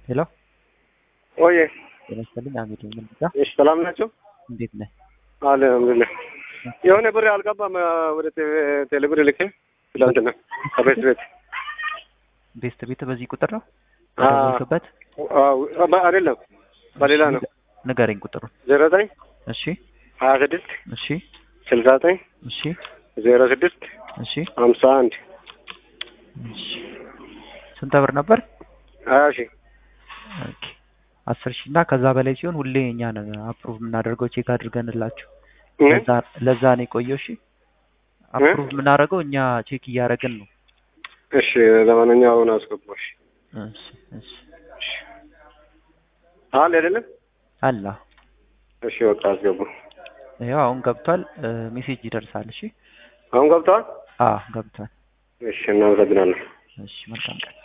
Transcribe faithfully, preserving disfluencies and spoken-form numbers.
ሄሎ ኦዬ ለምሳሌ አሚዱ ምን ዳ እሺ ሰላም ናችሁ? እንዴት ነህ? አልሐምዱሊላህ። የሆነ ብር አልገባም ወደ ቴሌብር ልኬ ትላንትና ከቤት ቤት ቤስት ቤት በዚህ ቁጥር ነው አዎ ደውልክበት? አዎ አይደለም በሌላ ነው። ንገረኝ ቁጥሩን። ዜሮ ዘጠኝ እሺ ሀያ ስድስት እሺ ስልሳ ዘጠኝ እሺ ዜሮ ስድስት እሺ ሀምሳ አንድ እሺ ስንት ብር ነበር? ሀያ ሺህ ኦኬ አስር ሺህ እና ከዛ በላይ ሲሆን ሁሌ እኛ ነን አፕሩቭ የምናደርገው ቼክ አድርገንላችሁ ለዛ ለዛ ነው የቆየው። እሺ አፕሩቭ የምናደርገው እኛ ቼክ እያደረግን ነው። እሺ ለማንኛውም አሁን አስገባሽ። እሺ እሺ አለ አይደለም አላ እሺ ወጣ አስገቡ። ያው አሁን ገብቷል። ሜሴጅ ይደርሳል። እሺ አሁን ገብቷል? አዎ ገብቷል። እሺ እናመሰግናለን። እሺ መልካም ቀን።